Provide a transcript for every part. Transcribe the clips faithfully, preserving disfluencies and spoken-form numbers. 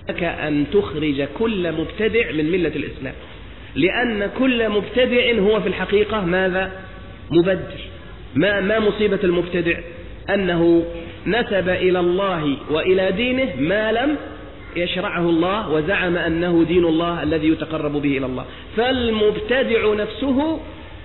لك أن تخرج كل مبتدع من ملة الإسلام، لأن كل مبتدع هو في الحقيقة ماذا؟ مبدل. ما, ما مصيبة المبتدع؟ أنه نسب إلى الله وإلى دينه ما لم يشرعه الله، وزعم أنه دين الله الذي يتقرب به إلى الله. فالمبتدع نفسه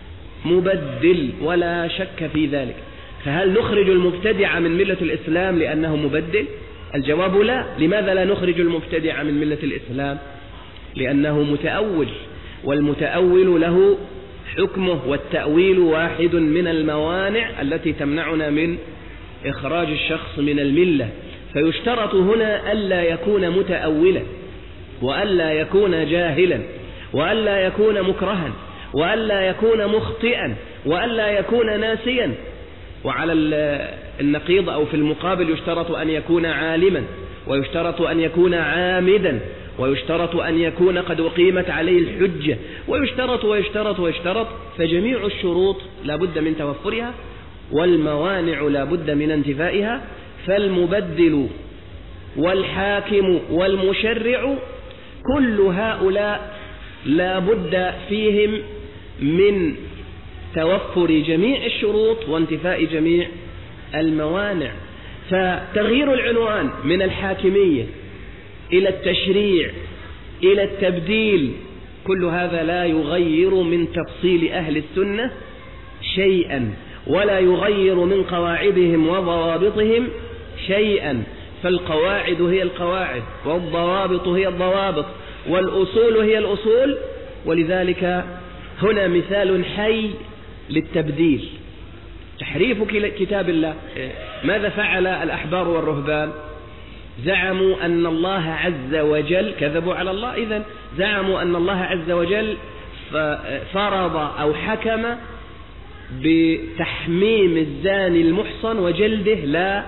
مبدل ولا شك في ذلك. فهل نخرج المبتدع من ملة الإسلام لأنه مبدل؟ الجواب لا. لماذا لا نخرج المبتدع من ملة الإسلام؟ لأنه متأول، والمتأول له حكمه، والتأويل واحد من الموانع التي تمنعنا من إخراج الشخص من الملة. فيشترط هنا ألا يكون متأولا، وألا يكون جاهلا، وألا يكون مكرها، وألا يكون مخطئا، وألا يكون ناسيا. وعلى النقيض أو في المقابل يشترط أن يكون عالما، ويشترط أن يكون عامدا، ويشترط أن يكون قد أقيمت عليه الحجة، ويشترط ويشترط ويشترط. فجميع الشروط لا بد من توفرها، والموانع لا بد من انتفائها. فالمبدل والحاكم والمشرع كل هؤلاء لا بد فيهم من توفر جميع الشروط وانتفاء جميع الموانع. فتغيير العنوان من الحاكمية إلى التشريع إلى التبديل، كل هذا لا يغير من تفصيل أهل السنة شيئا، ولا يغير من قواعدهم وضوابطهم شيئا. فالقواعد هي القواعد، والضوابط هي الضوابط، والأصول هي الأصول. ولذلك هنا مثال حي للتبديل، تحريف كتاب الله. ماذا فعل الأحبار والرهبان؟ زعموا أن الله عز وجل، كذبوا على الله، إذن زعموا أن الله عز وجل فرض أو حكم بتحميم الزاني المحصن وجلده لا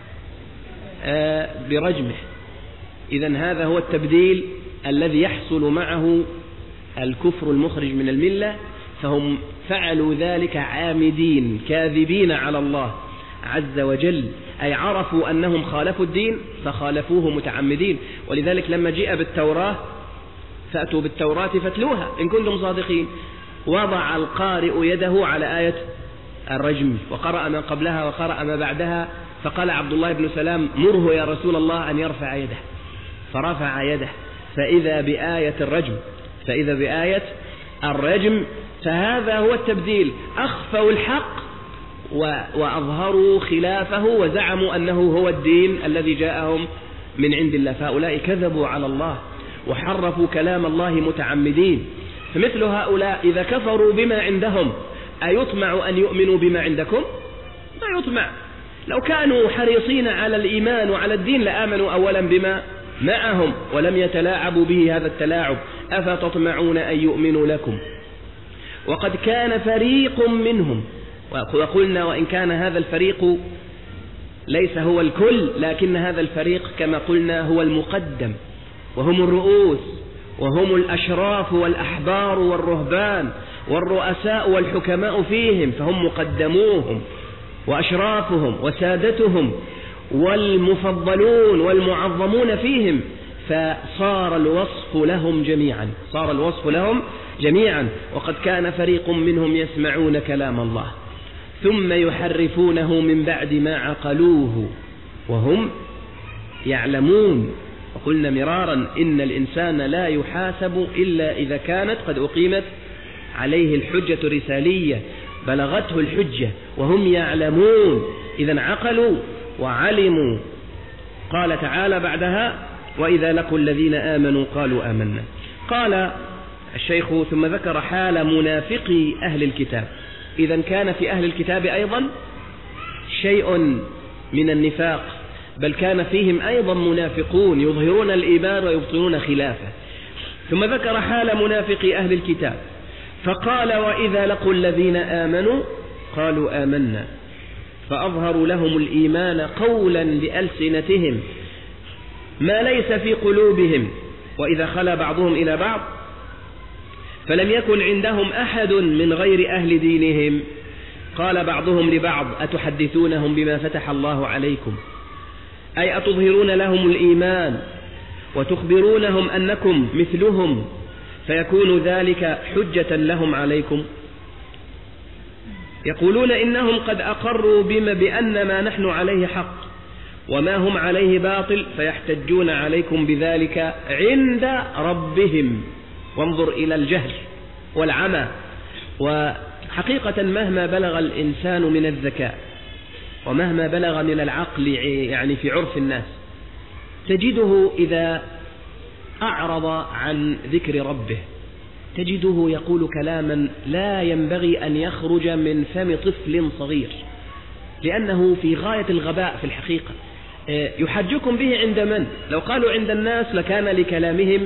برجمه. إذن هذا هو التبديل الذي يحصل معه الكفر المخرج من الملة. فهم فعلوا ذلك عامدين كاذبين على الله عز وجل، أي عرفوا أنهم خالفوا الدين فخالفوه متعمدين. ولذلك لما جاء بالتوراة فأتوا بالتوراة فاتلوها إن كنتم صادقين، وضع القارئ يده على آية الرجم وقرأ ما قبلها وقرأ ما بعدها، فقال عبد الله بن سلام: مره يا رسول الله أن يرفع يده، فرفع يده فإذا بآية الرجم، فإذا بآية الرجم. فهذا هو التبديل، أخفوا الحق وأظهروا خلافه، وزعموا أنه هو الدين الذي جاءهم من عند الله. فهؤلاء كذبوا على الله وحرفوا كلام الله متعمدين. فمثل هؤلاء إذا كفروا بما عندهم أيطمع أن يؤمنوا بما عندكم؟ ما يطمع. لو كانوا حريصين على الإيمان وعلى الدين لآمنوا أولا بما معهم ولم يتلاعبوا به هذا التلاعب. أفتطمعون أن يؤمنوا لكم وقد كان فريق منهم، وقلنا وإن كان هذا الفريق ليس هو الكل، لكن هذا الفريق كما قلنا هو المقدم، وهم الرؤوس، وهم الأشراف والأحبار والرهبان والرؤساء والحكماء فيهم، فهم مقدموهم وأشرافهم وسادتهم والمفضلون والمعظمون فيهم. فصار الوصف لهم جميعا، صار الوصف لهم جميعا. وقد كان فريق منهم يسمعون كلام الله ثم يحرفونه من بعد ما عقلوه وهم يعلمون. وقلنا مرارا إن الإنسان لا يحاسب إلا إذا كانت قد أقيمت عليه الحجة الرسالية، بلغته الحجة وهم يعلمون. إذن عقلوا وعلموا. قال تعالى بعدها: وإذا لقوا الذين آمنوا قالوا آمنا. قال الشيخ ثم ذكر حال منافقي أهل الكتاب. إذن كان في أهل الكتاب أيضا شيء من النفاق، بل كان فيهم أيضا منافقون يظهرون الإيمان ويبطنون خلافه. ثم ذكر حال منافقي أهل الكتاب فقال: وإذا لقوا الذين آمنوا قالوا آمنا، فأظهروا لهم الإيمان قولا بألسنتهم ما ليس في قلوبهم، وإذا خلا بعضهم إلى بعض فلم يكن عندهم أحد من غير أهل دينهم قال بعضهم لبعض: أتحدثونهم بما فتح الله عليكم، أي أتظهرون لهم الإيمان وتخبرونهم أنكم مثلهم فيكون ذلك حجة لهم عليكم. يقولون إنهم قد أقروا بما بأن ما نحن عليه حق وما هم عليه باطل فيحتجون عليكم بذلك عند ربهم. وانظر إلى الجهل والعمى. وحقيقة مهما بلغ الإنسان من الذكاء ومهما بلغ من العقل يعني في عرف الناس تجده إذا أعرض عن ذكر ربه تجده يقول كلاما لا ينبغي أن يخرج من فم طفل صغير، لأنه في غاية الغباء في الحقيقة. يحجكم به عند من؟ لو قالوا عند الناس لكان لكلامهم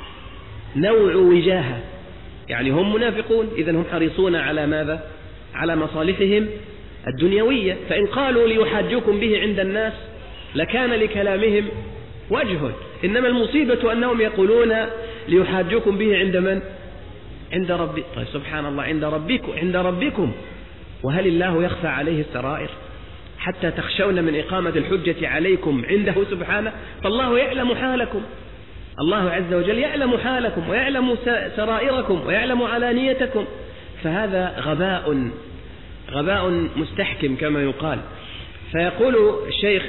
نوع وجاهة، يعني هم منافقون إذن هم حريصون على ماذا؟ على مصالحهم الدنيوية. فإن قالوا ليحجكم به عند الناس لكان لكلامهم وجه. إنما المصيبة أنهم يقولون ليحاجوكم به عند من؟ عند ربي. طيب سبحان الله، عند ربكم عند ربكم وهل الله يخفى عليه السرائر حتى تخشون من إقامة الحجة عليكم عنده سبحانه؟ فالله يعلم حالكم، الله عز وجل يعلم حالكم ويعلم سرائركم ويعلم علانيتكم. فهذا غباء غباء مستحكم كما يقال. فيقول الشيخ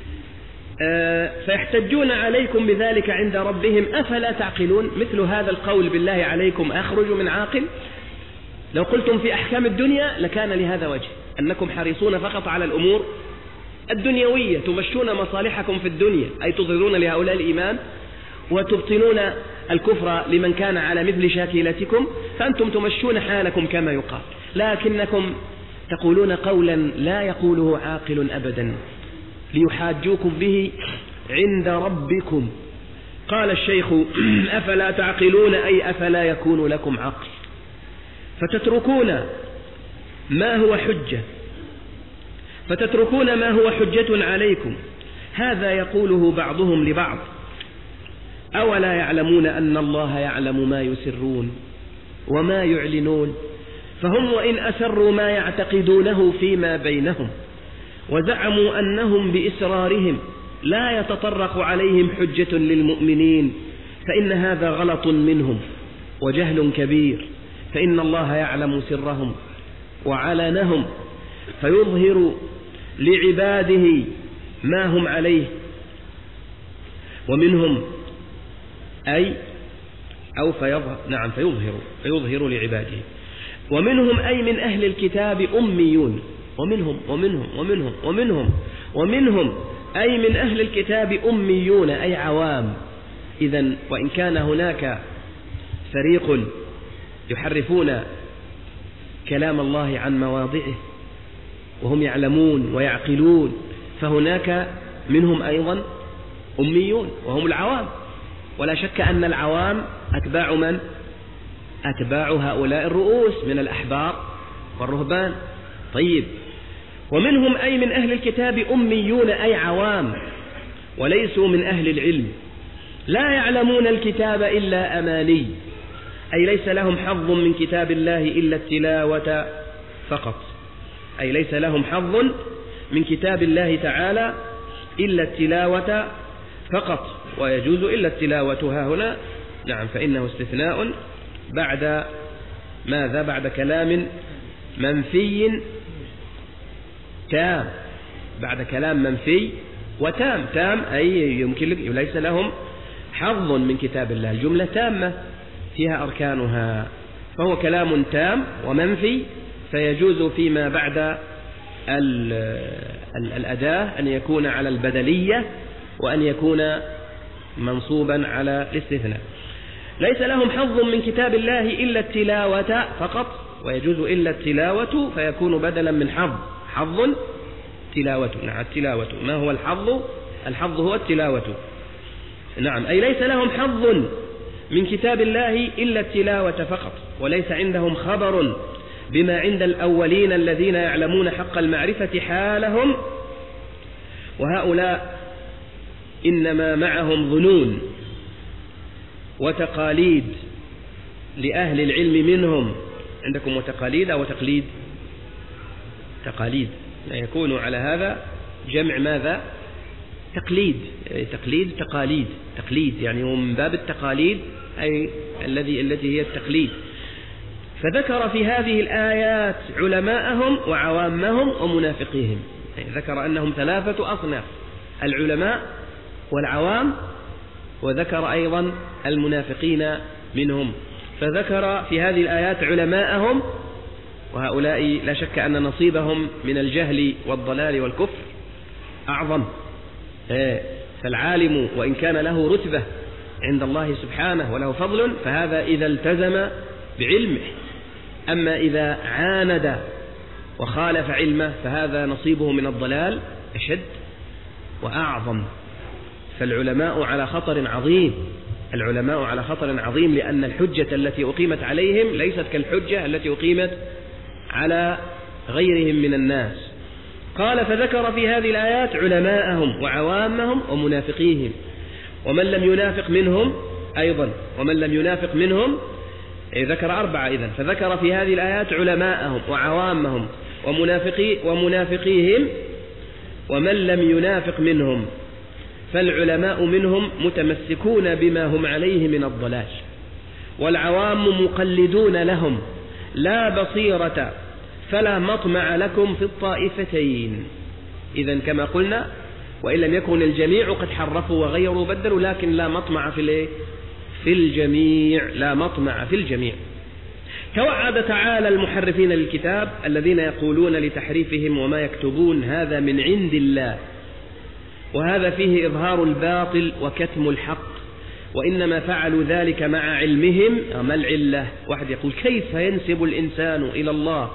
آه فيحتجون عليكم بذلك عند ربهم أفلا تعقلون. مثل هذا القول بالله عليكم أخرج من عاقل؟ لو قلتم في أحكام الدنيا لكان لهذا وجه، أنكم حريصون فقط على الأمور الدنيوية، تمشون مصالحكم في الدنيا، أي تظهرون لهؤلاء الإيمان وتبطنون الكفر لمن كان على مثل شاكلتكم، فأنتم تمشون حالكم كما يقال. لكنكم تقولون قولا لا يقوله عاقل أبدا ليحاجوكم به عند ربكم. قال الشيخ أفلا تعقلون أي أفلا يكون لكم عقل فتتركون ما هو حجة فتتركون ما هو حجة عليكم. هذا يقوله بعضهم لبعض أولا يعلمون أن الله يعلم ما يسرون وما يعلنون، فهم وإن أسروا ما يعتقدونه فيما بينهم وزعموا أنهم بإسرارهم لا يتطرق عليهم حجة للمؤمنين، فإن هذا غلط منهم وجهل كبير، فإن الله يعلم سرهم وعلنهم فيظهر لعباده ما هم عليه. ومنهم أي أو فيظهر نعم فيظهر فيظهر لعباده. ومنهم أي من أهل الكتاب أميون. ومنهم ومنهم ومنهم ومنهم ومنهم أي من أهل الكتاب أميون أي عوام. إذن وإن كان هناك فريق يحرفون كلام الله عن مواضعه وهم يعلمون ويعقلون، فهناك منهم أيضا أميون وهم العوام. ولا شك أن العوام أتباع من؟ أتباع هؤلاء الرؤوس من الأحبار والرهبان. طيب ومنهم أي من أهل الكتاب أميون أي عوام وليسوا من أهل العلم لا يعلمون الكتاب إلا أماني، أي ليس لهم حظ من كتاب الله إلا التلاوة فقط، أي ليس لهم حظ من كتاب الله تعالى إلا التلاوة فقط. ويجوز إلا التلاوة ها هنا نعم فإنه استثناء بعد ماذا؟ بعد كلام منفي تام، بعد كلام منفي وتام. تام أي يمكن لك ليس لهم حظ من كتاب الله، الجملة تامة فيها أركانها، فهو كلام تام ومنفي، فيجوز فيما بعد الأداة أن يكون على البدلية وأن يكون منصوبا على الاستثناء. ليس لهم حظ من كتاب الله إلا التلاوة فقط، ويجوز إلا التلاوة فيكون بدلا من حظ. حظ تلاوة نعم التلاوة. ما هو الحظ؟ الحظ هو التلاوة نعم، أي ليس لهم حظ من كتاب الله إلا التلاوة فقط، وليس عندهم خبر بما عند الأولين الذين يعلمون حق المعرفة حالهم، وهؤلاء إنما معهم ظنون وتقاليد لأهل العلم منهم. عندكم وتقاليد أو تقليد؟ تقاليد. لا يكون على هذا جمع ماذا؟ تقليد، تقليد تقاليد، تقليد يعني هو من باب التقاليد، أي الذي التي هي التقليد. فذكر في هذه الآيات علماءهم وعوامهم ومنافقيهم، يعني ذكر أنهم ثلاثة أصناف: العلماء والعوام، وذكر أيضا المنافقين منهم. فذكر في هذه الآيات علماءهم، وهؤلاء لا شك أن نصيبهم من الجهل والضلال والكفر أعظم. فالعالم وإن كان له رتبة عند الله سبحانه وله فضل فهذا إذا التزم بعلمه، أما إذا عاند وخالف علمه فهذا نصيبه من الضلال أشد وأعظم. فالعلماء على خطر عظيم، العلماء على خطر عظيم، لأن الحجة التي أقيمت عليهم ليست كالحجة التي أقيمت على غيرهم من الناس. قال: فذكر في هذه الآيات علماءهم وعوامهم ومنافقيهم، ومن لم ينافق منهم أيضا، ومن لم ينافق منهم ذكر أربعة إذن. فذكر في هذه الآيات علماءهم وعوامهم ومنافقي ومنافقيهم، ومن لم ينافق منهم، فالعلماء منهم متمسكون بما هم عليه من الضلال، والعوام مقلدون لهم، لا بصيرة فلا مطمع لكم في الطائفتين. إذن كما قلنا، وإن لم يكن الجميع قد حرفوا وغيروا بدلوا، لكن لا مطمع في الايه في الجميع، لا مطمع في الجميع. توعد تعالى المحرفين للكتاب الذين يقولون لتحريفهم وما يكتبون هذا من عند الله، وهذا فيه إظهار الباطل وكتم الحق، وإنما فعلوا ذلك مع علمهم. ما العلة؟ واحد يقول: كيف ينسب الإنسان إلى الله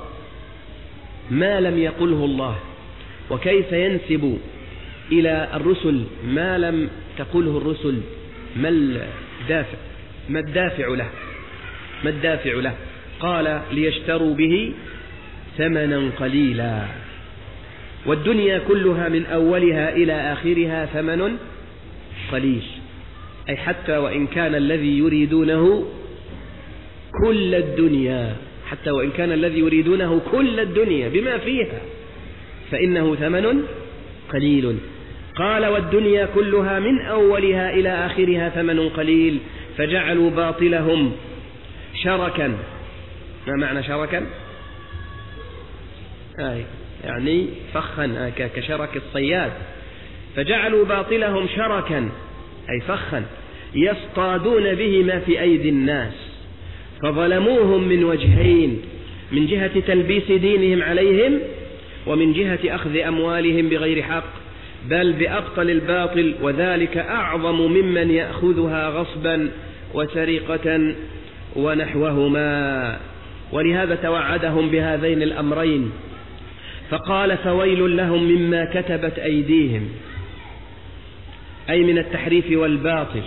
ما لم يقله الله، وكيف ينسب إلى الرسل ما لم تقله الرسل؟ ما الدافع ما الدافع له ما الدافع له قال: ليشتروا به ثمنا قليلا، والدنيا كلها من أولها إلى آخرها ثمن قليل، أي حتى وإن كان الذي يريدونه كل الدنيا، حتى وإن كان الذي يريدونه كل الدنيا بما فيها فإنه ثمن قليل. قال: والدنيا كلها من أولها إلى آخرها ثمن قليل، فجعلوا باطلهم شركا. ما معنى شركا؟ آه يعني فخا، آه كشرك الصياد. فجعلوا باطلهم شركا أي فخا يصطادون به ما في أيدي الناس، فظلموهم من وجهين: من جهة تلبيس دينهم عليهم، ومن جهة أخذ أموالهم بغير حق، بل بأبطل الباطل، وذلك أعظم ممن يأخذها غصبا وسرقة ونحوهما. ولهذا توعدهم بهذين الأمرين، فقال: فويل لهم مما كتبت أيديهم، أي من التحريف والباطل،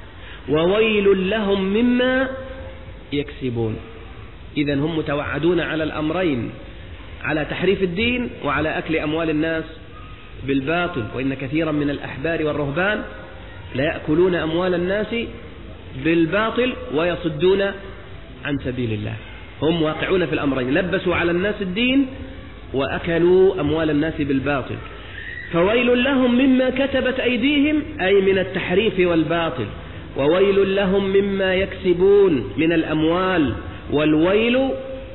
وويل لهم مما يكسبون. إذن هم متوعدون على الأمرين، على تحريف الدين وعلى أكل أموال الناس بالباطل. وإن كثيرا من الأحبار والرهبان لا يأكلون أموال الناس بالباطل ويصدون عن سبيل الله. هم واقعون في الأمرين، لبسوا على الناس الدين وأكلوا أموال الناس بالباطل. فويل لهم مما كتبت أيديهم، أي من التحريف والباطل، وويل لهم مما يكسبون من الأموال. والويل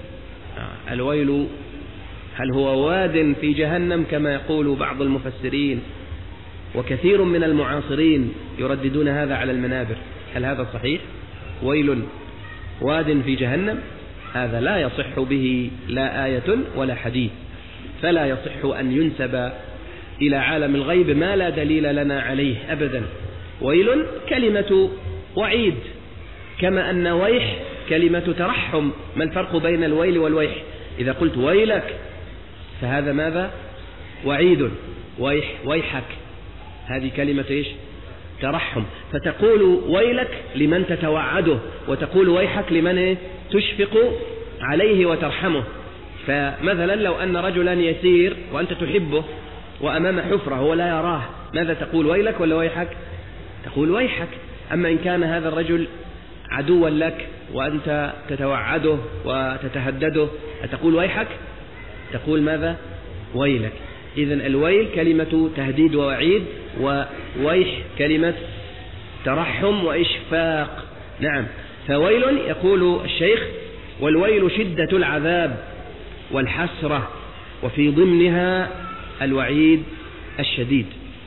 الويل هل هو واد في جهنم كما يقول بعض المفسرين، وكثير من المعاصرين يرددون هذا على المنابر؟ هل هذا صحيح؟ ويل واد في جهنم، هذا لا يصح به لا آية ولا حديث، فلا يصح أن ينسب إلى عالم الغيب ما لا دليل لنا عليه أبدا. ويل كلمة وعيد، كما أن ويح كلمة ترحم. ما الفرق بين الويل والويح؟ إذا قلت ويلك فهذا ماذا؟ وعيد. ويح ويحك هذه كلمة إيش؟ ترحم. فتقول ويلك لمن تتوعده، وتقول ويحك لمن تشفق عليه وترحمه. فمثلا لو أن رجلا يسير وأنت تحبه وأمام حفرة هو لا يراه، ماذا تقول؟ ويلك ولا ويحك؟ تقول ويحك. أما إن كان هذا الرجل عدوا لك وأنت تتوعده وتتهدده أتقول ويحك؟ تقول ماذا؟ ويلك. إذن الويل كلمة تهديد ووعيد، وويح كلمة ترحم وإشفاق. نعم، فويل يقول الشيخ والويل شدة العذاب والحسرة، وفي ضمنها الوعيد الشديد.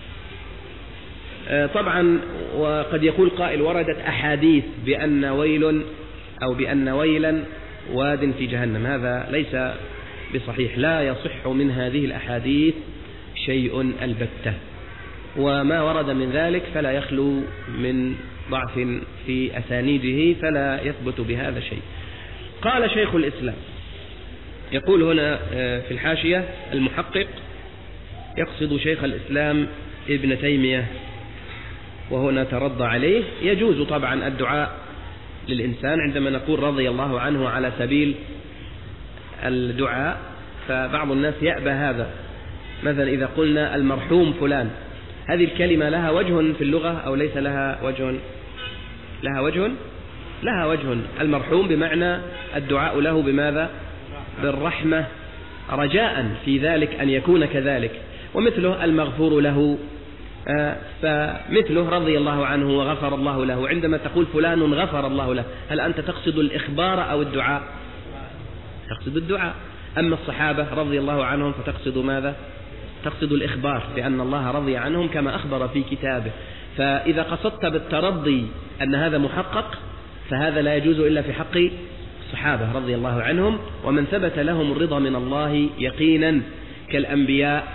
طبعا وقد يقول قائل وردت أحاديث بأن ويل أو بأن ويلا واد في جهنم، هذا ليس بصحيح، لا يصح من هذه الأحاديث شيء البتة، وما ورد من ذلك فلا يخلو من ضعف في أسانيده، فلا يثبت بهذا شيء. قال شيخ الإسلام، يقول هنا في الحاشية المحقق يقصد شيخ الإسلام ابن تيمية، وهنا ترضى عليه. يجوز طبعا الدعاء للإنسان عندما نقول رضي الله عنه على سبيل الدعاء، فبعض الناس يأبى هذا. مثلا إذا قلنا المرحوم فلان، هذه الكلمة لها وجه في اللغة أو ليس لها وجه؟ لها وجه لها وجه. المرحوم بمعنى الدعاء له بماذا؟ بالرحمة، رجاء في ذلك أن يكون كذلك. ومثله المغفور له، فمثله رضي الله عنه وغفر الله له. عندما تقول فلان غفر الله له، هل أنت تقصد الإخبار أو الدعاء؟ تقصد الدعاء. أما الصحابة رضي الله عنهم فتقصد ماذا؟ تقصد الإخبار بأن الله رضي عنهم كما أخبر في كتابه. فإذا قصدت بالترضي أن هذا محقق فهذا لا يجوز إلا في حق الصحابة رضي الله عنهم، ومن ثبت لهم الرضا من الله يقينا كالأنبياء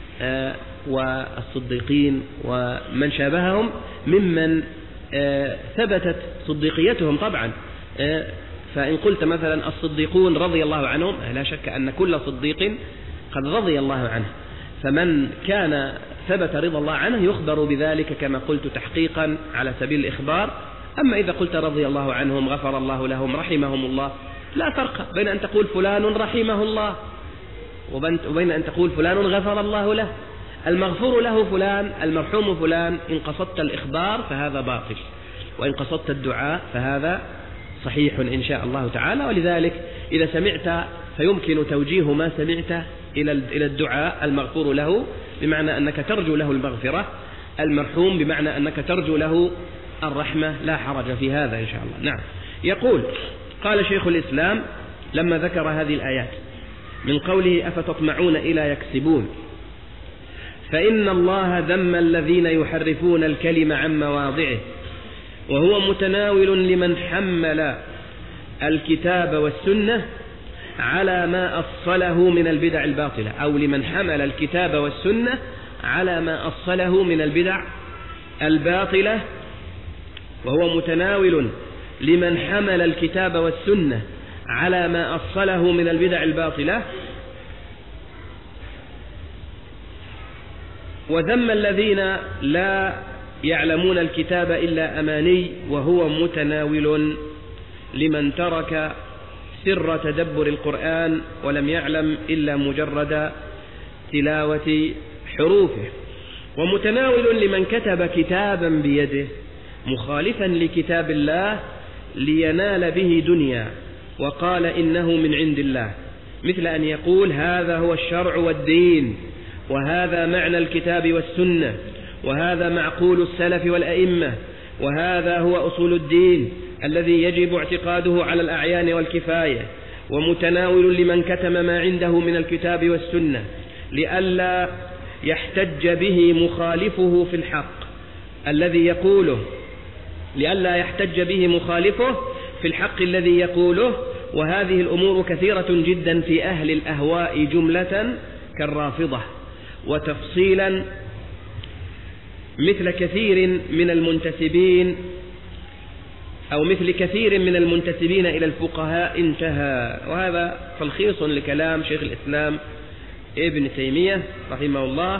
والصديقين ومن شابههم ممن ثبتت صديقيتهم طبعا. فإن قلت مثلا الصديقون رضي الله عنهم، لا شك أن كل صديق قد رضي الله عنه، فمن كان ثبت رضا الله عنه يخبر بذلك كما قلت تحقيقا على سبيل الإخبار. أما إذا قلت رضي الله عنهم غفر الله لهم رحمهم الله، لا فرق بين أن تقول فلان رحمه الله وبين أن تقول فلان غفر الله له. المغفور له فلان، المرحوم فلان، إن قصدت الإخبار فهذا باطل، وإن قصدت الدعاء فهذا صحيح إن شاء الله تعالى. ولذلك إذا سمعت فيمكن توجيه ما سمعت إلى الدعاء. المغفور له بمعنى أنك ترجو له المغفرة، المرحوم بمعنى أنك ترجو له الرحمة، لا حرج في هذا إن شاء الله. نعم. يقول قال شيخ الإسلام لما ذكر هذه الآيات من قوله أفتطمعون إلى يكسبون، فإن الله ذم الذين يحرفون الكلم عن مواضعه، وهو متناول لمن حمل الكتاب والسنة على ما أصله من البدع الباطلة، أو لمن حمل الكتاب والسنة على ما أصله من البدع الباطلة. وهو متناول لمن حمل الكتاب والسنة على ما أصله من البدع الباطلة، وذم الذين لا يعلمون الكتاب إلا أماني، وهو متناول لمن ترك سر تدبر القرآن ولم يعلم إلا مجرد تلاوة حروفه، ومتناول لمن كتب كتابا بيده مخالفا لكتاب الله لينال به دنيا وقال إنه من عند الله، مثل أن يقول هذا هو الشرع والدين، وهذا معنى الكتاب والسنة، وهذا معقول السلف والأئمة، وهذا هو أصول الدين الذي يجب اعتقاده على الأعيان والكفاية. ومتناول لمن كتم ما عنده من الكتاب والسنة لئلا يحتج به مخالفه في الحق الذي يقوله لئلا يحتج به مخالفه في الحق الذي يقوله. وهذه الأمور كثيرة جدا في أهل الأهواء جملة كالرافضة، وتفصيلا مثل كثير من المنتسبين أو مثل كثير من المنتسبين إلى الفقهاء انتهى. وهذا تلخيص لكلام شيخ الإسلام ابن تيمية رحمه الله.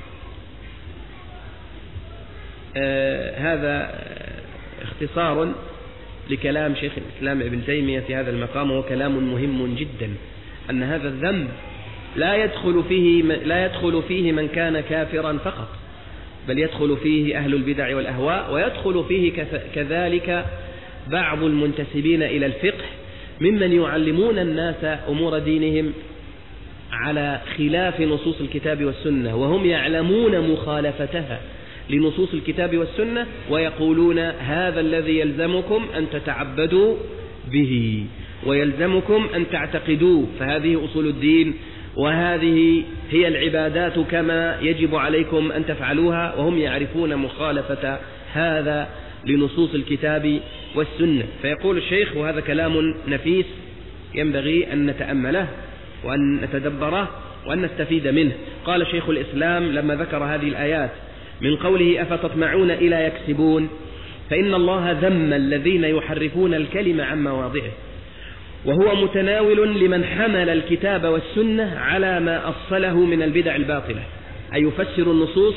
آه هذا اختصار لكلام شيخ الإسلام ابن تيمية في هذا المقام، وهو كلام مهم جدا، أن هذا الذنب لا يدخل فيه لا يدخل فيه من كان كافرا فقط، بل يدخل فيه أهل البدع والأهواء، ويدخل فيه كذلك بعض المنتسبين إلى الفقه ممن يعلمون الناس أمور دينهم على خلاف نصوص الكتاب والسنة وهم يعلمون مخالفتها، لنصوص الكتاب والسنة، ويقولون هذا الذي يلزمكم أن تتعبدوا به ويلزمكم أن تعتقدوه، فهذه أصول الدين وهذه هي العبادات كما يجب عليكم أن تفعلوها، وهم يعرفون مخالفة هذا لنصوص الكتاب والسنة. فيقول الشيخ، وهذا كلام نفيس ينبغي أن نتأمله وأن نتدبره وأن نستفيد منه. قال شيخ الإسلام لما ذكر هذه الآيات من قوله أفتطمعون إلى يكسبون، فإن الله ذم الذين يحرفون الكلم عن مواضعه، وهو متناول لمن حمل الكتاب والسنة على ما أصله من البدع الباطلة، أي يفسر النصوص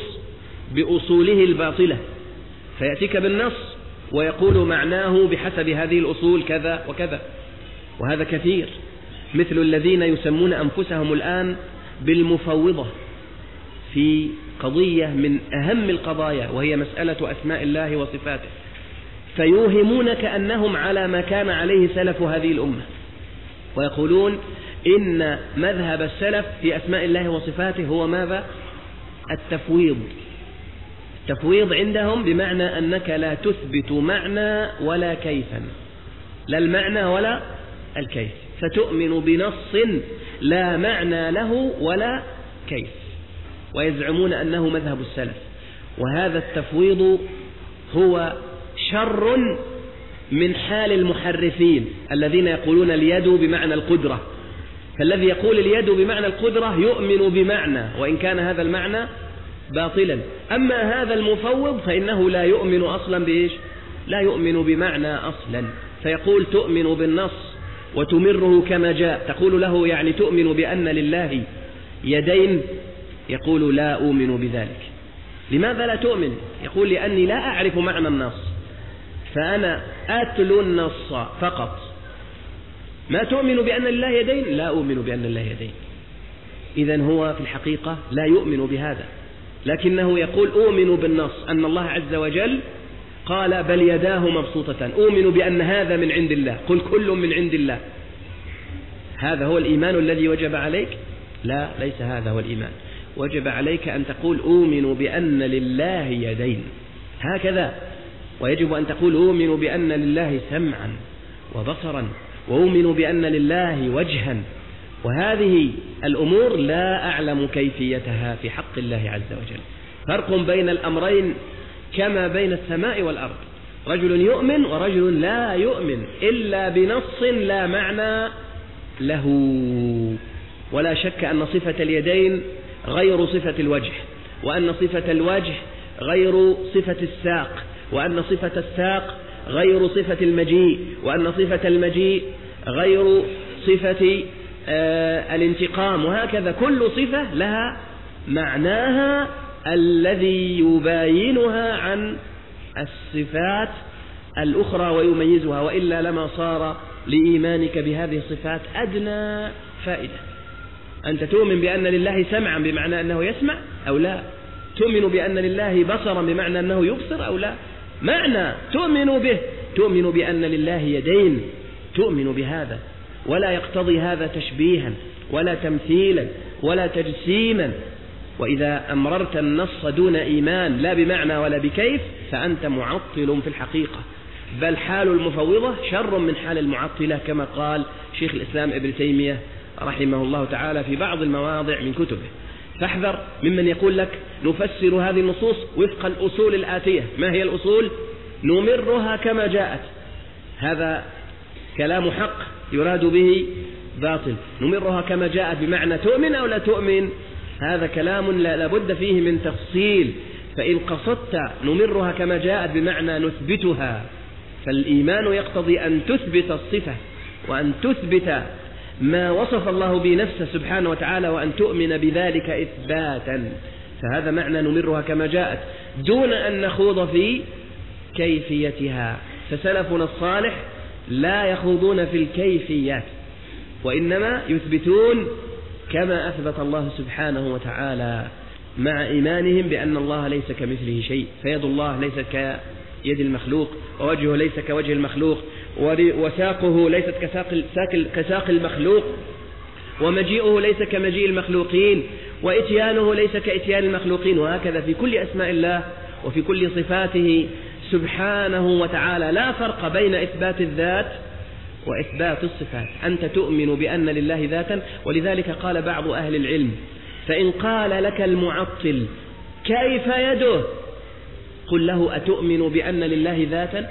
بأصوله الباطلة، فيأتيك بالنص ويقول معناه بحسب هذه الأصول كذا وكذا، وهذا كثير، مثل الذين يسمون أنفسهم الآن بالمفوضة في قضية من أهم القضايا وهي مسألة أسماء الله وصفاته، فيوهمونك أنهم على ما كان عليه سلف هذه الأمة، ويقولون إن مذهب السلف في أسماء الله وصفاته هو ماذا؟ التفويض. التفويض عندهم بمعنى أنك لا تثبت معنى ولا كيفا، لا المعنى ولا الكيف، فتؤمن بنص لا معنى له ولا كيف، ويزعمون أنه مذهب السلف. وهذا التفويض هو شر من حال المحرفين الذين يقولون اليد بمعنى القدرة، فالذي يقول اليد بمعنى القدرة يؤمن بمعنى وإن كان هذا المعنى باطلا، أما هذا المفوض فإنه لا يؤمن أصلا بإيش؟ لا يؤمن بمعنى أصلا، فيقول تؤمن بالنص وتمره كما جاء، تقول له يعني تؤمن بأن لله يدين، يقول لا أؤمن بذلك. لماذا لا تؤمن؟ يقول لأني لا أعرف معنى النص، فأنا أتلو النص فقط. ما تؤمن بأن لله يدين؟ لا أؤمن بأن لله يدين. إذن هو في الحقيقة لا يؤمن بهذا، لكنه يقول أؤمن بالنص أن الله عز وجل قال بل يداه مبسوطتان، أؤمن بأن هذا من عند الله، قل كل من عند الله. هذا هو الإيمان الذي وجب عليك؟ لا، ليس هذا هو الإيمان. وجب عليك أن تقول أؤمن بأن لله يدين، هكذا. ويجب أن تقول أؤمن بأن لله سمعا وبصرا، وأؤمن بأن لله وجها. وهذه الأمور لا أعلم كيفيتها في حق الله عز وجل. فرق بين الأمرين كما بين السماء والأرض، رجل يؤمن ورجل لا يؤمن إلا بنص لا معنى له. ولا شك أن صفة اليدين غير صفة الوجه، وأن صفة الوجه غير صفة الساق، وأن صفة الساق غير صفة المجيء، وأن صفة المجيء غير صفة آه الانتقام، وهكذا كل صفة لها معناها الذي يباينها عن الصفات الأخرى ويميزها، وإلا لما صار لإيمانك بهذه الصفات أدنى فائدة. أنت تؤمن بأن لله سمعا بمعنى أنه يسمع أو لا؟ تؤمن بأن لله بصرا بمعنى أنه يبصر أو لا؟ معنى تؤمن به. تؤمن بأن لله يدين، تؤمن بهذا، ولا يقتضي هذا تشبيها ولا تمثيلا ولا تجسيما. وإذا أمررت النص دون إيمان لا بمعنى ولا بكيف فأنت معطل في الحقيقة، بل حال المفوضة شر من حال المعطلة، كما قال شيخ الإسلام ابن تيمية رحمه الله تعالى في بعض المواضع من كتبه. فاحذر ممن يقول لك نفسر هذه النصوص وفق الأصول الآتية. ما هي الأصول؟ نمرها كما جاءت. هذا كلام حق يراد به باطل. نمرها كما جاءت بمعنى تؤمن أو لا تؤمن، هذا كلام لا لابد فيه من تفصيل. فإن قصدت نمرها كما جاءت بمعنى نثبتها، فالإيمان يقتضي أن تثبت الصفة وأن تثبت ما وصف الله به نفسه سبحانه وتعالى، وأن تؤمن بذلك إثباتا. فهذا معنى نمرها كما جاءت دون أن نخوض في كيفيتها. فسلفنا الصالح لا يخوضون في الكيفيات، وإنما يثبتون كما أثبت الله سبحانه وتعالى، مع إيمانهم بأن الله ليس كمثله شيء، فيد الله ليست كيد المخلوق، ووجهه ليس كوجه المخلوق، وساقه ليست كساق, كساق المخلوق، ومجيئه ليس كمجيء المخلوقين، وإتيانه ليس كإتيان المخلوقين، وهكذا في كل أسماء الله وفي كل صفاته سبحانه وتعالى. لا فرق بين إثبات الذات وإثبات الصفات. أنت تؤمن بأن لله ذاتا، ولذلك قال بعض أهل العلم: فإن قال لك المعطل كيف يده، قل له: أتؤمن بأن لله ذاتا؟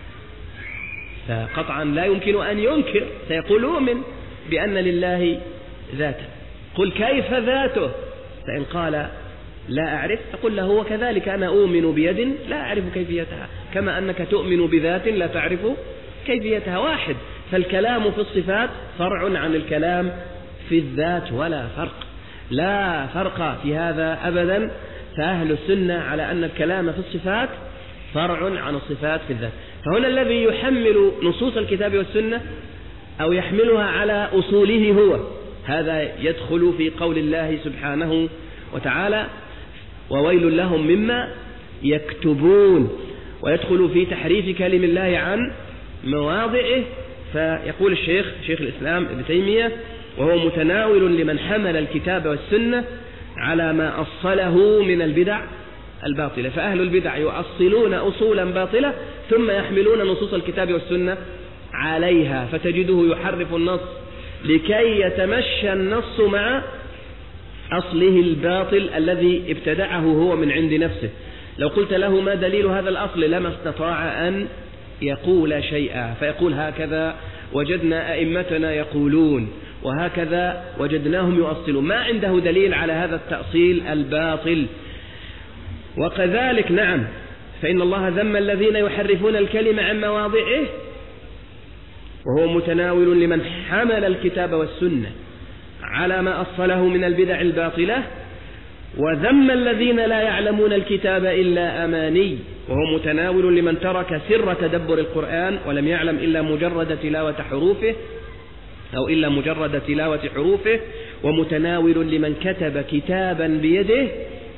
فقطعا لا يمكن أن ينكر، سيقول: أؤمن بأن لله ذاتا. قل: كيف ذاته؟ فإن قال: لا أعرف، فقل له: وكذلك أنا أؤمن بيد لا أعرف كيفيتها، كما أنك تؤمن بذات لا تعرف كيفيتها. واحد. فالكلام في الصفات فرع عن الكلام في الذات، ولا فرق، لا فرق في هذا أبدا. فأهل السنة على أن الكلام في الصفات فرع عن الصفات في الذات. فهنا الذي يحمل نصوص الكتاب والسنة أو يحملها على أصوله هو هذا يدخل في قول الله سبحانه وتعالى: وويل لهم مما يكتبون، ويدخل في تحريف كلم الله عن مواضعه. فيقول الشيخ شيخ الإسلام ابن تيمية: وهو متناول لمن حمل الكتاب والسنة على ما أصله من البدع الباطلة. فأهل البدع يؤصلون أصولا باطلة ثم يحملون نصوص الكتاب والسنة عليها، فتجده يحرف النص لكي يتمشى النص مع أصله الباطل الذي ابتدعه هو من عند نفسه. لو قلت له: ما دليل هذا الأصل؟ لما استطاع أن يقول شيئا، فيقول: هكذا وجدنا أئمتنا يقولون، وهكذا وجدناهم يؤصلون. ما عنده دليل على هذا التأصيل الباطل. وكذلك نعم، فإن الله ذم الذين يحرفون الكلمة عن مواضعه، وهو متناول لمن حمل الكتاب والسنة على ما أصله من البدع الباطلة. وذم الذين لا يعلمون الكتاب إلا أماني، وهو متناول لمن ترك سر تدبر القرآن ولم يعلم إلا مجرد تلاوة حروفه أو إلا مجرد تلاوة حروفه. ومتناول لمن كتب كتابا بيده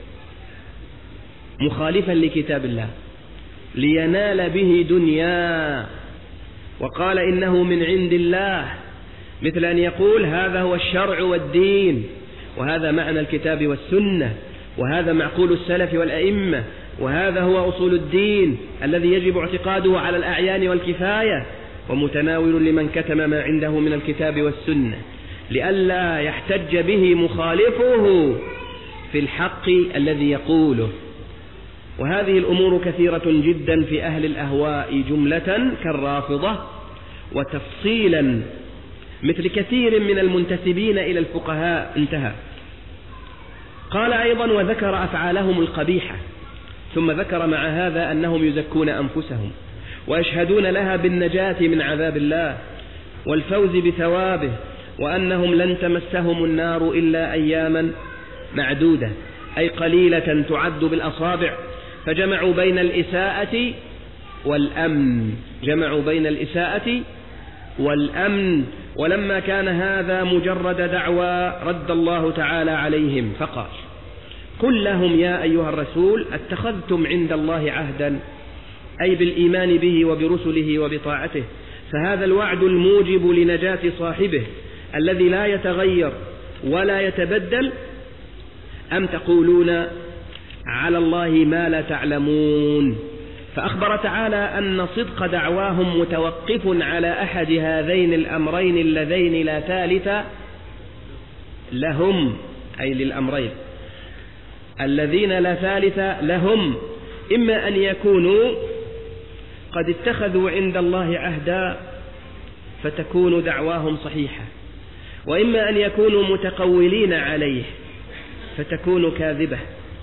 مخالفا لكتاب الله لينال به دنيا، وقال إنه من عند الله، مثل أن يقول: هذا هو الشرع والدين، وهذا معنى الكتاب والسنة، وهذا معقول السلف والأئمة، وهذا هو أصول الدين الذي يجب اعتقاده على الأعيان والكفاية. ومتناول لمن كتم ما عنده من الكتاب والسنة لئلا يحتج به مخالفه في الحق الذي يقوله. وهذه الأمور كثيرة جدا في أهل الأهواء جملة كالرافضة، وتفصيلا مثل كثير من المنتسبين إلى الفقهاء. انتهى. قال أيضا: وذكر أفعالهم القبيحة، ثم ذكر مع هذا أنهم يزكون أنفسهم ويشهدون لها بالنجاة من عذاب الله والفوز بثوابه، وأنهم لن تمسهم النار إلا أياما معدودة، أي قليلة تعد بالأصابع. فجمعوا بين الإساءة والأمن، جمعوا بين الإساءة والأمن. ولما كان هذا مجرد دعوى رد الله تعالى عليهم فقال: قل لهم يا أيها الرسول اتخذتم عند الله عهدا، أي بالإيمان به وبرسله وبطاعته، فهذا الوعد الموجب لنجاة صاحبه الذي لا يتغير ولا يتبدل، أم تقولون على الله ما لا تعلمون؟ فأخبر تعالى أن صدق دعواهم متوقف على أحد هذين الأمرين اللذين لا ثالث لهم، أي للأمرين الذين لا ثالث لهم: إما أن يكونوا قد اتخذوا عند الله عهدا فتكون دعواهم صحيحة، وإما أن يكونوا متقولين عليه فتكون كاذبة،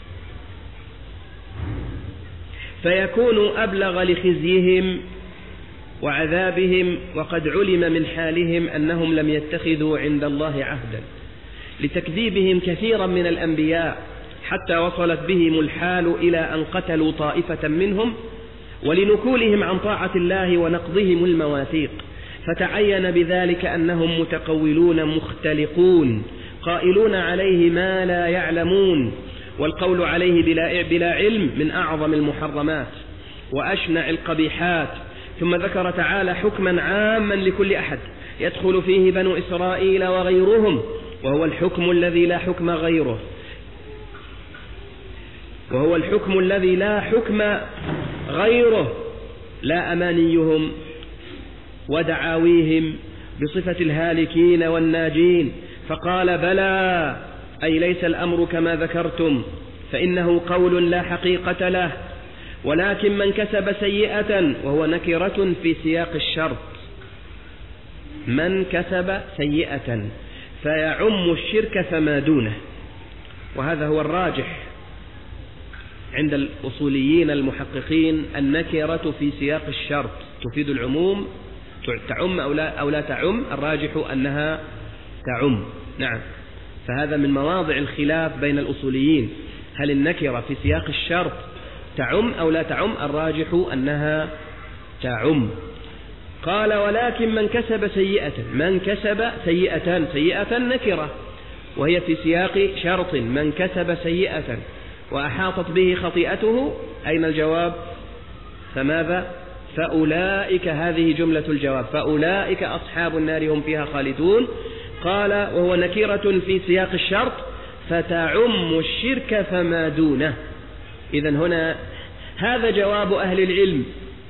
فيكون أبلغ لخزيهم وعذابهم، وقد علم من حالهم أنهم لم يتخذوا عند الله عهدا لتكذيبهم كثيرا من الأنبياء، حتى وصلت بهم الحال إلى أن قتلوا طائفة منهم، ولنكولهم عن طاعة الله ونقضهم المواثيق، فتعين بذلك أنهم متقولون مختلقون قائلون عليه ما لا يعلمون، والقول عليه بلا, بلا علم من أعظم المحرمات وأشنع القبيحات. ثم ذكر تعالى حكما عاما لكل أحد يدخل فيه بنو إسرائيل وغيرهم، وهو الحكم الذي لا حكم غيره، وهو الحكم الذي لا حكم غيره، لا أمانيهم ودعاويهم بصفة الهالكين والناجين. فقال بلى، أي ليس الأمر كما ذكرتم، فإنه قول لا حقيقة له، ولكن من كسب سيئة، وهو نكرة في سياق الشرط، من كسب سيئة فيعم الشرك فما دونه، وهذا هو الراجح عند الأصوليين المحققين. النكرة في سياق الشرط تفيد العموم، تعم أو لا, أو لا تعم، الراجح أنها تعم. نعم، فهذا من مواضع الخلاف بين الأصوليين، هل النكرة في سياق الشرط تعم أو لا تعم؟ الراجح أنها تعم. قال ولكن من كسب سيئة، من كسب سيئة، سيئة نكرة وهي في سياق شرط، من كسب سيئة وأحاطت به خطيئته، أين الجواب؟ فماذا؟ فأولئك، هذه جملة الجواب، فأولئك أصحاب النار هم فيها خالدون. قال وهو نكرة في سياق الشرط فتعم الشرك فما دونه. إذن هنا هذا جواب أهل العلم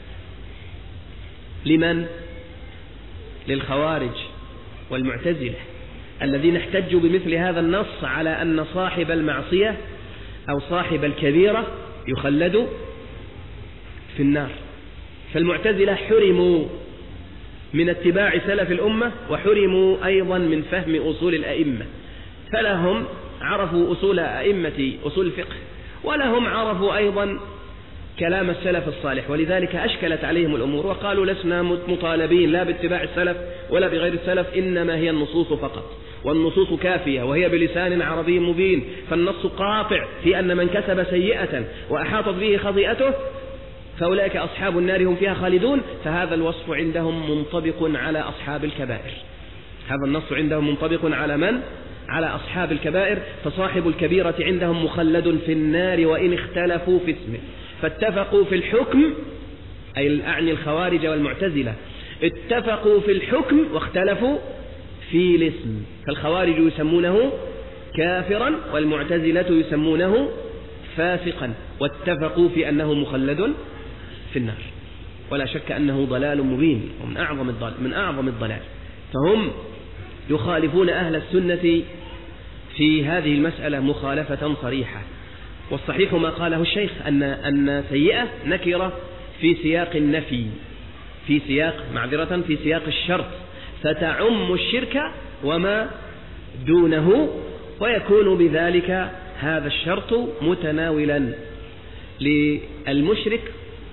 لمن؟ للخوارج والمعتزلة الذين احتجوا بمثل هذا النص على أن صاحب المعصية أو صاحب الكبيرة يخلد في النار. فالمعتزلة حرموا من اتباع سلف الأمة، وحرموا أيضا من فهم أصول الأئمة، فلهم عرفوا أصول أئمة أصول الفقه، ولهم عرفوا أيضا كلام السلف الصالح، ولذلك أشكلت عليهم الأمور وقالوا لسنا مطالبين لا باتباع السلف ولا بغير السلف، إنما هي النصوص فقط، والنصوص كافية وهي بلسان عربي مبين، فالنص قاطع في أن من كسب سيئة وأحاطت به خطيئته فأولئك أصحاب النار هم فيها خالدون. فهذا الوصف عندهم منطبق على أصحاب الكبائر، هذا النص عندهم منطبق على من؟ على أصحاب الكبائر. فصاحب الكبيرة عندهم مخلد في النار وإن اختلفوا في اسمه، فاتفقوا في الحكم، أي أعني الخوارج والمعتزلة، اتفقوا في الحكم واختلفوا في الاسم، فالخوارج يسمونه كافرا والمعتزلة يسمونه فاسقا، واتفقوا في أنه مخلد في النار، ولا شك أنه ضلال مبين ومن أعظم الضلال، من أعظم الضلال. فهم يخالفون أهل السنة في هذه المسألة مخالفة صريحة. والصحيح ما قاله الشيخ أن أن سيئة نكرة في سياق النفي، في سياق معذرة في سياق الشرط، فتعم الشرك وما دونه، ويكون بذلك هذا الشرط متناولا للمشرك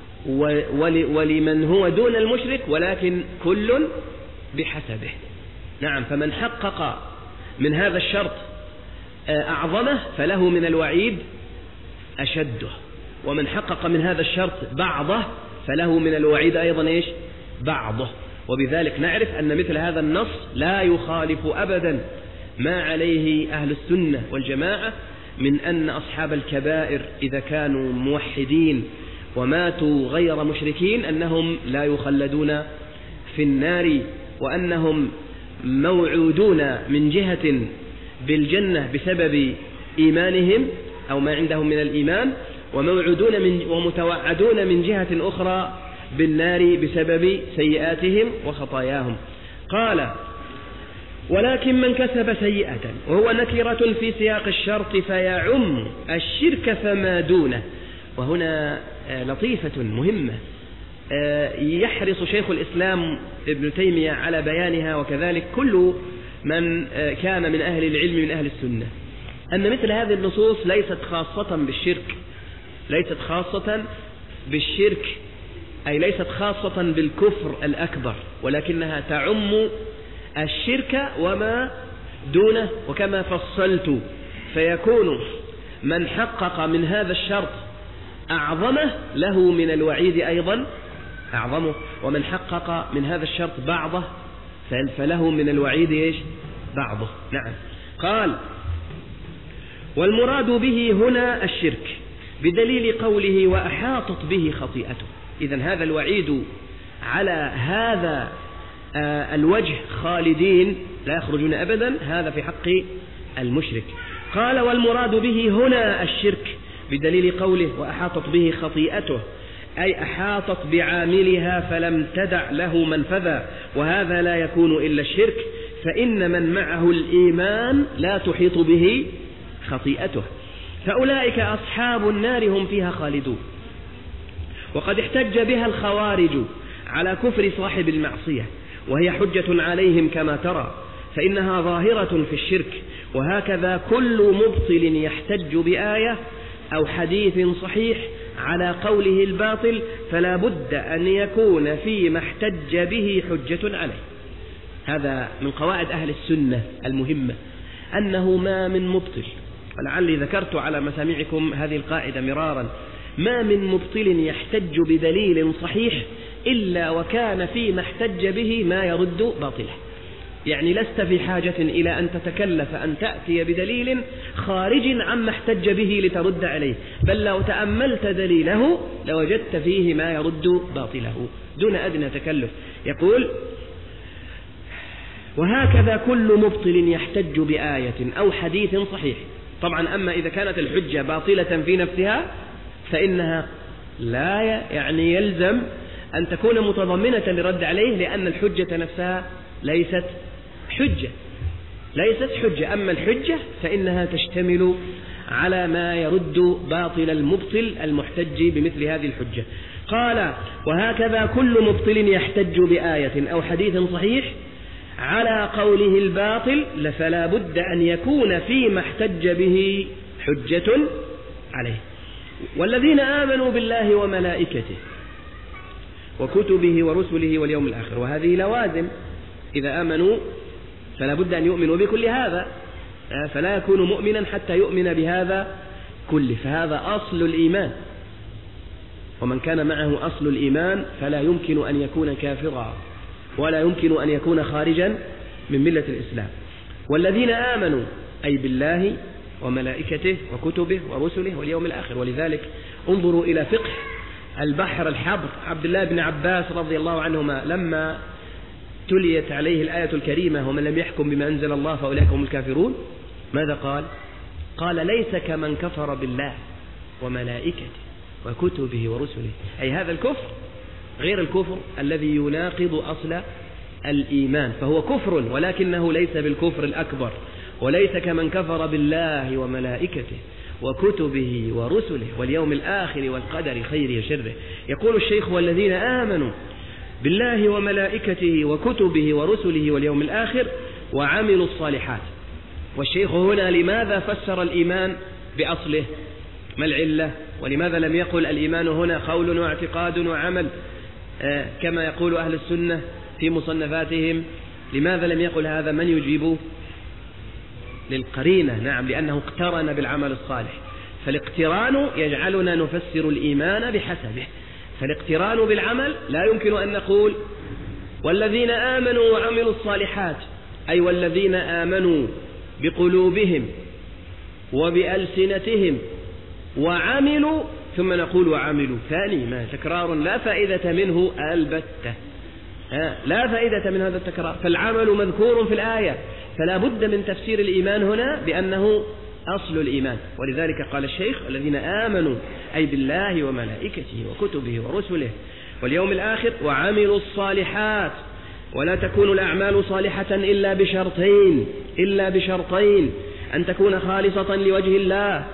ولمن هو دون المشرك، ولكن كل بحسبه. نعم، فمن حقق من هذا الشرط أعظمه فله من الوعيد أشده، ومن حقق من هذا الشرط بعضه فله من الوعيد أيضا إيش؟ بعضه. وبذلك نعرف أن مثل هذا النص لا يخالف أبدا ما عليه أهل السنة والجماعة من أن أصحاب الكبائر إذا كانوا موحدين وماتوا غير مشركين أنهم لا يخلدون في النار، وأنهم موعودون من جهة بالجنة بسبب إيمانهم أو ما عندهم من الإيمان، وموعودون من ومتوعدون من جهة أخرى بالنار بسبب سيئاتهم وخطاياهم. قال ولكن من كسب سيئة، وهو نكرة في سياق الشرط، فيعم الشرك فما دونه. وهنا لطيفة مهمة يحرص شيخ الإسلام ابن تيمية على بيانها، وكذلك كل من كان من أهل العلم من أهل السنة، أن مثل هذه النصوص ليست خاصة بالشرك، ليست خاصة بالشرك أي ليست خاصة بالكفر الأكبر، ولكنها تعم الشرك وما دونه. وكما فصلت فيكون من حقق من هذا الشرط أعظمه له من الوعيد أيضا أعظمه، ومن حقق من هذا الشرط بعضه فله من الوعيد إيش؟ بعضه. نعم. قال والمراد به هنا الشرك بدليل قوله وأحاطت به خطيئته. إذن هذا الوعيد على هذا الوجه خالدين لا يخرجون أبدا، هذا في حق المشرك. قال والمراد به هنا الشرك بدليل قوله وأحاطت به خطيئته، أي أحاطت بعاملها فلم تدع له منفذا، وهذا لا يكون إلا الشرك، فإن من معه الإيمان لا تحيط به خطيئته، فأولئك أصحاب النار هم فيها خالدون. وقد احتج بها الخوارج على كفر صاحب المعصية، وهي حجة عليهم كما ترى، فإنها ظاهرة في الشرك. وهكذا كل مبطل يحتج بآية أو حديث صحيح على قوله الباطل فلا بد أن يكون فيما احتج به حجة عليه. هذا من قواعد أهل السنة المهمة، أنه ما من مبطل، ولعلي ذكرت على مسامعكم هذه القاعدة مرارا، ما من مبطل يحتج بدليل صحيح إلا وكان فيما احتج به ما يرد باطله. يعني لست في حاجة إلى أن تتكلف أن تأتي بدليل خارج عما احتج به لترد عليه، بل لو تأملت دليله لوجدت فيه ما يرد باطله دون أدنى تكلف. يقول وهكذا كل مبطل يحتج بآية أو حديث صحيح. طبعا أما إذا كانت الحجة باطلة في نفسها فإنها لا يعني يلزم أن تكون متضمنة لرد عليه، لأن الحجة نفسها ليست حجة ليست حجة أما الحجة فإنها تشتمل على ما يرد باطل المبطل المحتج بمثل هذه الحجة. قال وهكذا كل مبطل يحتج بآية أو حديث صحيح على قوله الباطل فلا بد أن يكون فيما احتج به حجة عليه. والذين آمنوا بالله وملائكته وكتبه ورسله واليوم الآخر، وهذه لوازم، إذا آمنوا فلا بد أن يؤمنوا بكل هذا، فلا يكون مؤمنا حتى يؤمن بهذا كله، فهذا أصل الإيمان، ومن كان معه أصل الإيمان فلا يمكن أن يكون كافرا ولا يمكن أن يكون خارجا من ملة الإسلام. والذين آمنوا أي بالله وملائكته وكتبه ورسله واليوم الآخر. ولذلك انظروا إلى فقه البحر الحبر عبد الله بن عباس رضي الله عنهما لما تليت عليه الآية الكريمة ومن لم يحكم بما أنزل الله فأولئك هم الكافرون، ماذا قال؟ قال ليس كمن كفر بالله وملائكته وكتبه ورسله، أي هذا الكفر غير الكفر الذي يناقض أصل الإيمان، فهو كفر ولكنه ليس بالكفر الأكبر، وليس كمن كفر بالله وملائكته وكتبه ورسله واليوم الآخر والقدر خيره وشره. يقول الشيخ والذين آمنوا بالله وملائكته وكتبه ورسله واليوم الآخر وعملوا الصالحات. والشيخ هنا لماذا فسر الإيمان بأصله؟ ما العلة؟ ولماذا لم يقل الإيمان هنا قول واعتقاد وعمل آه كما يقول أهل السنة في مصنفاتهم؟ لماذا لم يقل هذا؟ من يجيب؟ للقرينة، نعم، لأنه اقترن بالعمل الصالح، فالاقتران يجعلنا نفسر الإيمان بحسبه، فالاقتران بالعمل لا يمكن أن نقول والذين آمنوا وعملوا الصالحات، أي والذين آمنوا بقلوبهم وبألسنتهم وعملوا ثم نقول وعملوا، ثاني ما تكرار لا فائدة منه البتة، لا فائدة من هذا التكرار، فالعمل مذكور في الآية، فلا بد من تفسير الإيمان هنا بأنه أصل الإيمان. ولذلك قال الشيخ الذين آمنوا أي بالله وملائكته وكتبه ورسله واليوم الآخر وعملوا الصالحات. ولا تكون الأعمال صالحة إلا بشرطين إلا بشرطين أن تكون خالصة لوجه الله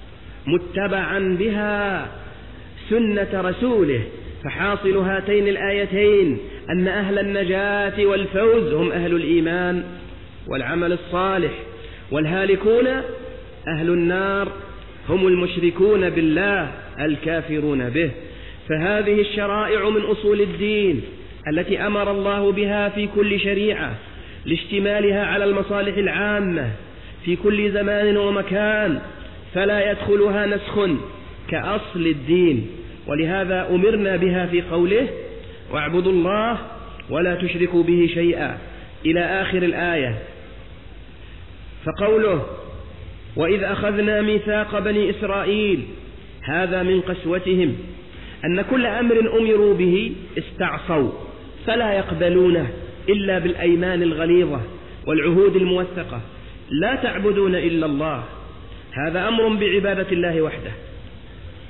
متبعا بها سنة رسوله، فحاصل هاتين الآيتين أن أهل النجاة والفوز هم أهل الإيمان والعمل الصالح، والهالكون أهل النار هم المشركون بالله الكافرون به. فهذه الشرائع من أصول الدين التي أمر الله بها في كل شريعة لاشتمالها على المصالح العامة في كل زمان ومكان، فلا يدخلها نسخ كأصل الدين، ولهذا أمرنا بها في قوله واعبدوا الله ولا تشركوا به شيئا إلى آخر الآية. فقوله وإذ أخذنا ميثاق بني إسرائيل هذا من قسوتهم أن كل أمر أمروا به استعصوا فلا يقبلونه إلا بالأيمان الغليظة والعهود الموثقة، لا تعبدون إلا الله، هذا أمر بعبادة الله وحده،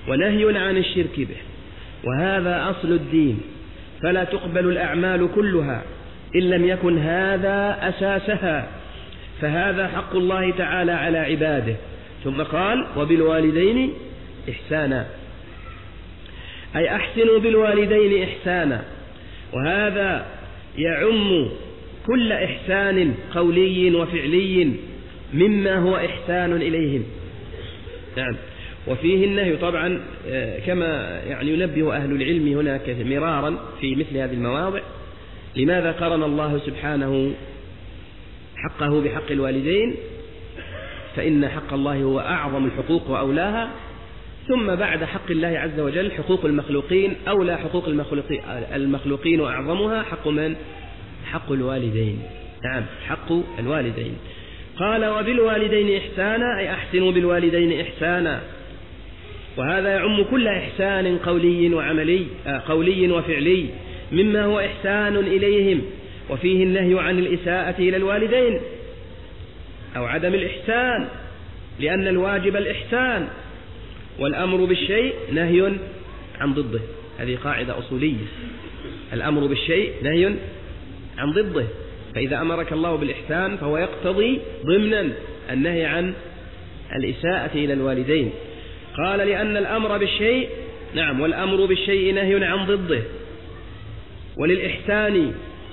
ونهي عن الشرك به، وهذا أصل الدين، فلا تقبل الأعمال كلها إن لم يكن هذا أساسها، فهذا حق الله تعالى على عباده. ثم قال وبالوالدين إحسانا، أي أحسنوا بالوالدين إحسانا، وهذا يعم كل إحسان قولي وفعلي مما هو إحسان إليهم. نعم. وفيه النهي طبعا كما يعني ينبه أهل العلم هنا مرارا في مثل هذه المواضع، لماذا قرن الله سبحانه حقه بحق الوالدين؟ فإن حق الله هو أعظم الحقوق وأولاها، ثم بعد حق الله عز وجل حقوق المخلوقين، أولى حقوق المخلوقين وأعظمها حق من؟ حق الوالدين. نعم، حق الوالدين. قال وبالوالدين إحسانا، أي أحسنوا بالوالدين إحسانا، وهذا يعم كل إحسان قولي وعملي آه قولي وفعلي مما هو إحسان إليهم، وفيه النهي عن الإساءة إلى الوالدين أو عدم الإحسان، لأن الواجب الإحسان، والأمر بالشيء نهي عن ضده. هذه قاعدة أصولية، الأمر بالشيء نهي عن ضده، فإذا أمرك الله بالإحسان فهو يقتضي ضمنا النهي عن الإساءة إلى الوالدين. قال لأن الأمر بالشيء، نعم، والأمر بالشيء نهي عن ضده، وللإحسان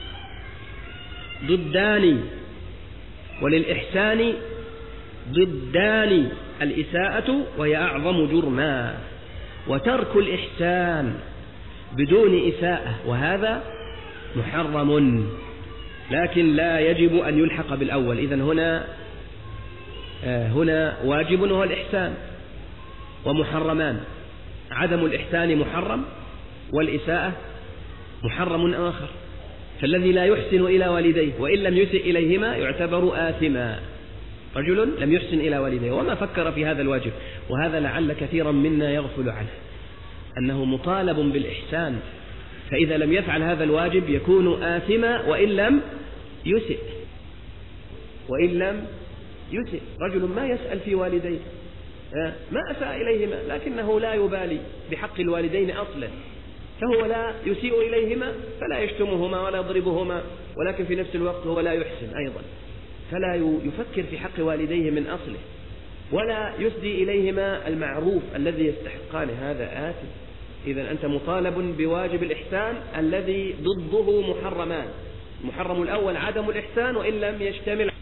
ضدان، وللإحسان ضدان، الإساءة وهي أعظم جرما، وترك الإحسان بدون إساءة وهذا محرم، لكن لا يجب أن يلحق بالأول. إذن هنا آه هنا واجب وهو الإحسان، ومحرمان، عدم الإحسان محرم والإساءة محرم آخر، فالذي لا يحسن إلى والديه وإن لم يسئ إليهما يعتبر آثما. رجل لم يحسن إلى والديه وما فكر في هذا الواجب، وهذا لعل كثيرا منا يغفل عنه، أنه مطالب بالإحسان، فإذا لم يفعل هذا الواجب يكون آثما وإن لم يسئ وإن لم يسئ. رجل ما يسأل في والديه، ما أساء إليهما، لكنه لا يبالي بحق الوالدين أصلا، فهو لا يسيء إليهما، فلا يشتمهما ولا يضربهما، ولكن في نفس الوقت هو لا يحسن أيضا، فلا يفكر في حق والديه من أصله، ولا يسدي إليهما المعروف الذي يستحقان، هذا آثم. إذا أنت مطالب بواجب الإحسان الذي ضده محرمان. المحرم الأول عدم الإحسان وإن لم يشتمل